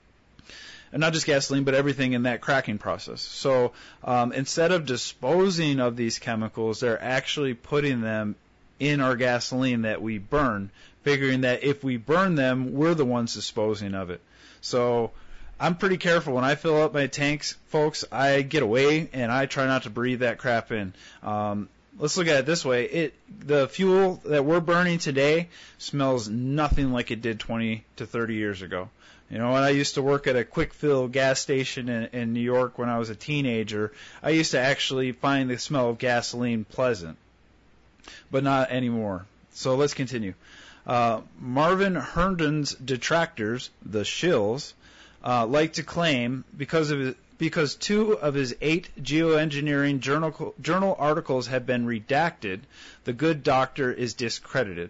And not just gasoline, but everything in that cracking process. So um, instead of disposing of these chemicals, they're actually putting them in our gasoline that we burn, figuring that if we burn them, we're the ones disposing of it. So I'm pretty careful. When I fill up my tanks, folks, I get away and I try not to breathe that crap in. Um, let's look at it this way. It the fuel that we're burning today smells nothing like it did twenty to thirty years ago. You know, when I used to work at a quick fill gas station in, in New York when I was a teenager, I used to actually find the smell of gasoline pleasant, but not anymore. So let's continue. Uh, Marvin Herndon's detractors, the shills, uh, like to claim because of his, because two of his eight geoengineering journal, journal articles have been redacted, the good doctor is discredited.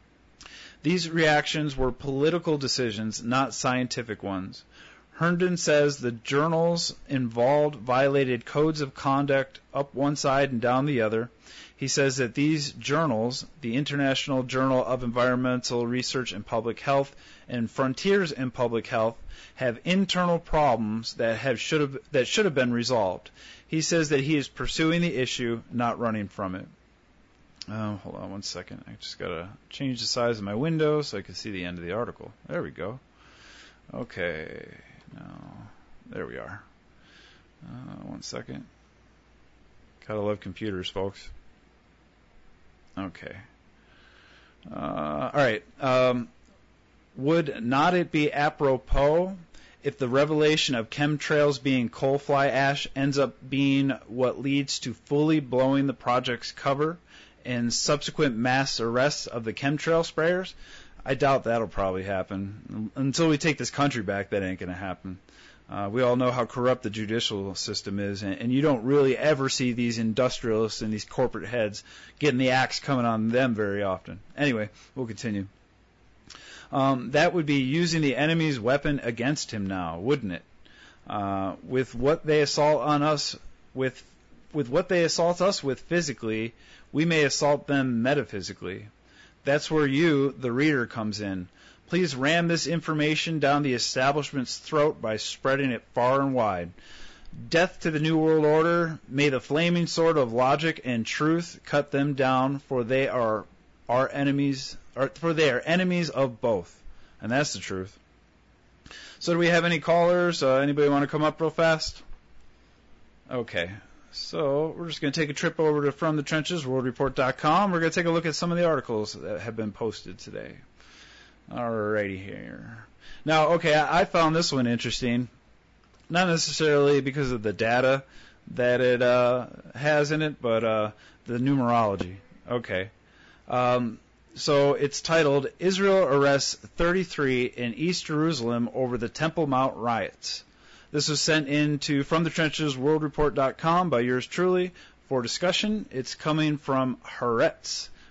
These reactions were political decisions, not scientific ones. Herndon says the journals involved violated codes of conduct up one side and down the other. He says that these journals, the International Journal of Environmental Research and Public Health and Frontiers in Public Health, have internal problems that have should have that should have been resolved. He says that he is pursuing the issue, not running from it. Oh, hold on one second. I just got to change the size of my window so I can see the end of the article. There we go. Okay. Now, there we are. Uh, one second. Gotta love computers, folks. Okay. Uh, all right. Um, would not it be apropos if the revelation of chemtrails being coal fly ash ends up being what leads to fully blowing the project's cover and subsequent mass arrests of the chemtrail sprayers? I doubt that'll probably happen. Until we take this country back, that ain't going to happen. Uh, we all know how corrupt the judicial system is, and, and you don't really ever see these industrialists and these corporate heads getting the axe coming on them very often. Anyway, we'll continue. Um, that would be using the enemy's weapon against him now, wouldn't it? Uh, with what they assault on us, with with what they assault us with physically, we may assault them metaphysically. That's where you, the reader, comes in. Please ram this information down the establishment's throat by spreading it far and wide. Death to the New World Order. May the flaming sword of logic and truth cut them down, for they are our enemies, or for they are enemies of both. And that's the truth. So do we have any callers? Uh, anybody want to come up real fast? Okay. So we're just going to take a trip over to From the Trenches, world report dot com. We're going to take a look at some of the articles that have been posted today. Alrighty here. Now, okay, I, I found this one interesting. Not necessarily because of the data that it uh, has in it, but uh, the numerology. Okay. Um, so it's titled, Israel Arrests thirty-three in East Jerusalem over the Temple Mount Riots. This was sent in to From the Trenches, world report dot com by yours truly for discussion. It's coming from Haaretz,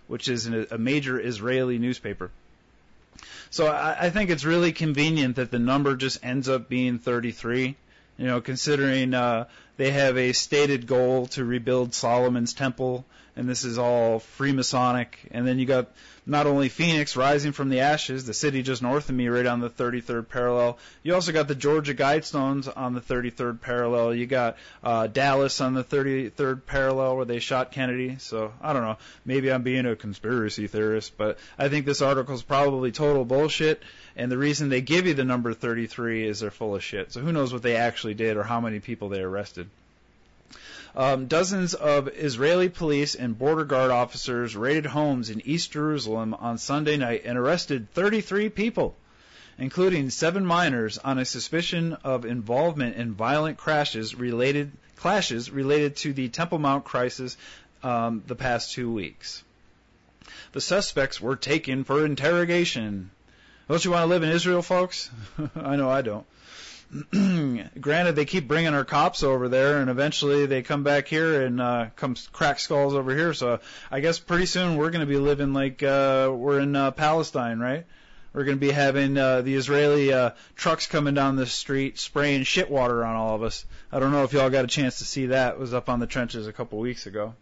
which is an, a major Israeli newspaper. So I, I think it's really convenient that the number just ends up being thirty-three, you know, considering uh, they have a stated goal to rebuild Solomon's temple, and this is all Freemasonic. And then you got not only Phoenix rising from the ashes, the city just north of me right on the thirty-third parallel. You also got the Georgia Guidestones on the thirty-third parallel. You got uh, Dallas on the thirty-third parallel where they shot Kennedy. So I don't know. Maybe I'm being a conspiracy theorist, but I think this article is probably total bullshit. And the reason they give you the number thirty-three is they're full of shit. So who knows what they actually did or how many people they arrested. Um, dozens of Israeli police and border guard officers raided homes in East Jerusalem on Sunday night and arrested thirty-three people, including seven minors, on a suspicion of involvement in violent crashes related clashes related to the Temple Mount crisis um, the past two weeks. The suspects were taken for interrogation. Don't you want to live in Israel, folks? I know I don't. Granted, they keep bringing our cops over there, and eventually they come back here and uh, come crack skulls over here. So I guess pretty soon we're going to be living like uh, we're in uh, Palestine, right? We're going to be having uh, the Israeli uh, trucks coming down the street spraying shit water on all of us. I don't know if y'all got a chance to see that. It was up on the trenches a couple weeks ago.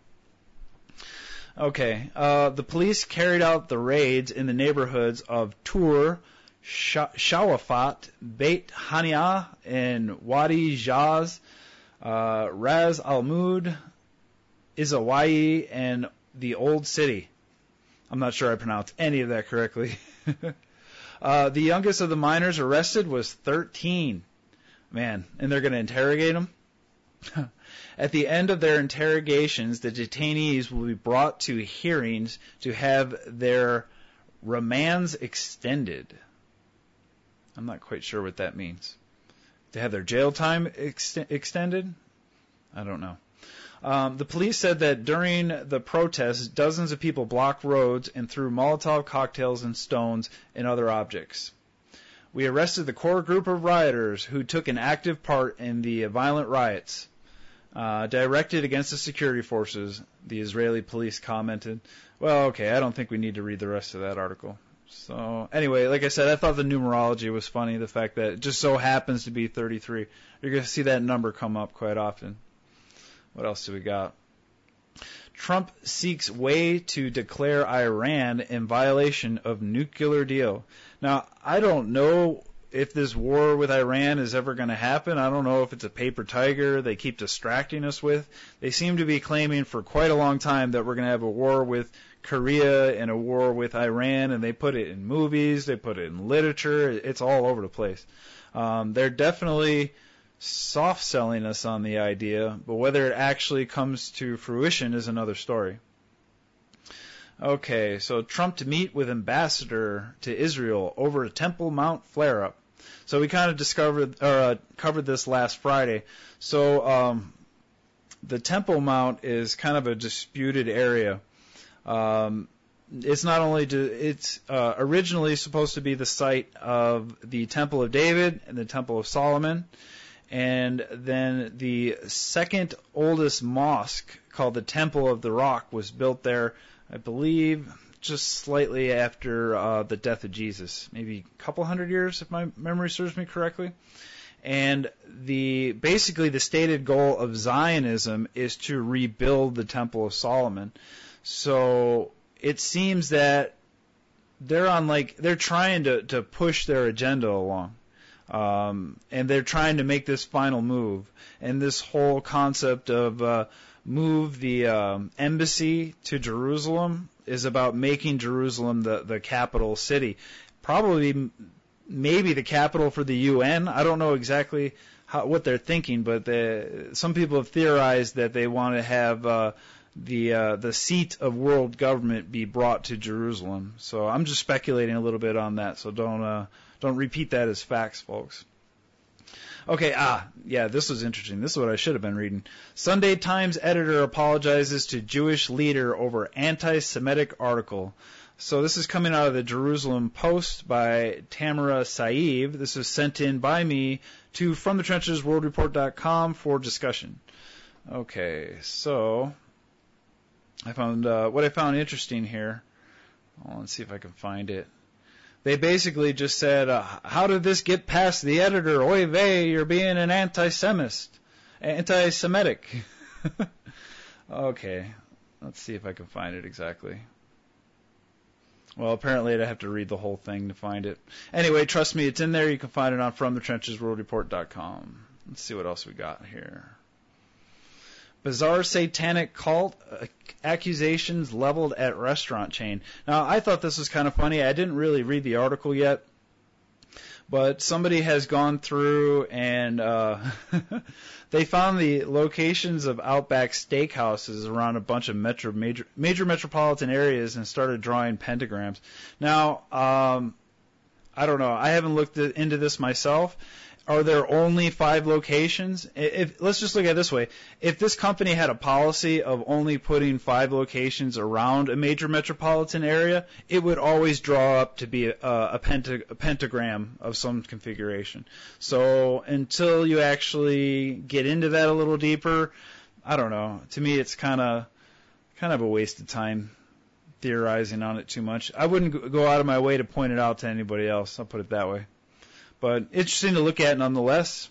Okay, uh, the police carried out the raids in the neighborhoods of Tur, Shawafat, Beit Haniah, and Wadi Jaz, uh, Raz Al-Mud, Izawai, and the Old City. I'm not sure I pronounced any of that correctly. uh, the youngest of the minors arrested was thirteen. Man, and they're going to interrogate him? At the end of their interrogations, the detainees will be brought to hearings to have their remands extended. I'm not quite sure what that means. To have their jail time ex- extended? I don't know. Um, the police said that during the protests, dozens of people blocked roads and threw Molotov cocktails and stones and other objects. We arrested the core group of rioters who took an active part in the violent riots uh, directed against the security forces, the Israeli police commented. Well, okay, I don't think we need to read the rest of that article. So, anyway, like I said, I thought the numerology was funny, the fact that it just so happens to be thirty-three. You're going to see that number come up quite often. What else do we got? Trump seeks way to declare Iran in violation of nuclear deal. Now, I don't know if this war with Iran is ever going to happen. I don't know if it's a paper tiger they keep distracting us with. They seem to be claiming for quite a long time that we're going to have a war with Korea and a war with Iran, and they put it in movies, they put it in literature. It's all over the place. Um, they're definitely soft selling us on the idea, but whether it actually comes to fruition is another story. Okay, so Trump to meet with ambassador to Israel over a Temple Mount flare-up. So we kind of discovered or uh, covered this last Friday. So um, the Temple Mount is kind of a disputed area. Um, it's not only do, it's uh, originally supposed to be the site of the Temple of David and the Temple of Solomon. And then the second oldest mosque, called the Temple of the Rock, was built there, I believe, just slightly after uh, the death of Jesus, maybe a couple hundred years, if my memory serves me correctly. And the basically the stated goal of Zionism is to rebuild the Temple of Solomon. So it seems that they're on like they're trying to, to push their agenda along. Um, and they're trying to make this final move. And this whole concept of uh, move the um, embassy to Jerusalem is about making Jerusalem the, the capital city. Probably, maybe the capital for the U N. I don't know exactly how, what they're thinking, but the, some people have theorized that they want to have uh, the uh, the seat of world government be brought to Jerusalem. So I'm just speculating a little bit on that. So don't. Uh, Don't repeat that as facts, folks. Okay, ah, yeah, this was interesting. This is what I should have been reading. Sunday Times editor apologizes to Jewish leader over anti-Semitic article. So this is coming out of the Jerusalem Post by Tamara Saeed. This was sent in by me to from the trenches world report dot com for discussion. Okay, so I found uh, what I found interesting here. Oh, let's see if I can find it. They basically just said, uh, how did this get past the editor? Oy vey, you're being an anti-Semist. Anti-Semitic. Okay, let's see if I can find it exactly. Well, apparently I'd have to read the whole thing to find it. Anyway, trust me, it's in there. You can find it on from the trenches world report dot com. Let's see what else we got here. Bizarre satanic cult uh, accusations leveled at restaurant chain. Now, I thought this was kind of funny. I didn't really read the article yet, but somebody has gone through and uh, they found the locations of Outback Steakhouses around a bunch of metro major major metropolitan areas and started drawing pentagrams. Now, um, I don't know. I haven't looked into this myself. Are there only five locations? If, let's just look at it this way. If this company had a policy of only putting five locations around a major metropolitan area, it would always draw up to be a, a, penta, a pentagram of some configuration. So until you actually get into that a little deeper, I don't know. To me, it's kind of kind of a waste of time theorizing on it too much. I wouldn't go out of my way to point it out to anybody else. I'll put it that way. But interesting to look at nonetheless.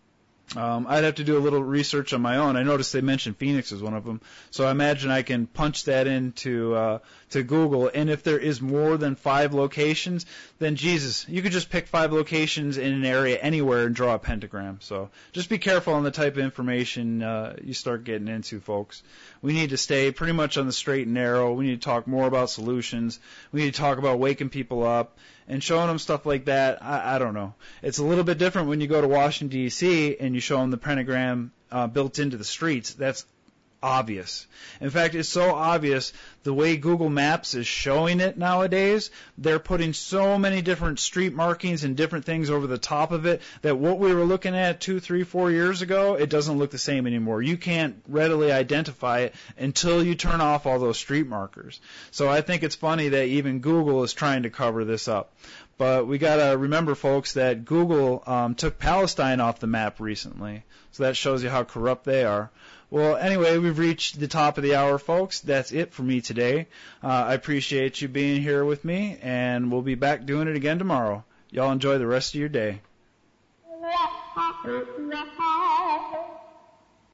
Um, I'd have to do a little research on my own. I noticed they mentioned Phoenix as one of them, so I imagine I can punch that into uh, to Google. And if there is more than five locations, then Jesus, you could just pick five locations in an area anywhere and draw a pentagram. So just be careful on the type of information uh, you start getting into, folks. We need to stay pretty much on the straight and narrow. We need to talk more about solutions. We need to talk about waking people up and showing them stuff like that. I, I don't know. It's a little bit different when you go to Washington, D C, and you show them the pentagram uh, built into the streets. That's obvious. In fact, it's so obvious the way Google Maps is showing it nowadays. They're putting so many different street markings and different things over the top of it that what we were looking at two, three, four years ago, it doesn't look the same anymore. You can't readily identify it until you turn off all those street markers. So I think it's funny that even Google is trying to cover this up. But we got to remember, folks, that Google um, took Palestine off the map recently. So that shows you how corrupt they are. Well, anyway, we've reached the top of the hour, folks. That's it for me today. Uh, I appreciate you being here with me, and we'll be back doing it again tomorrow. Y'all enjoy the rest of your day.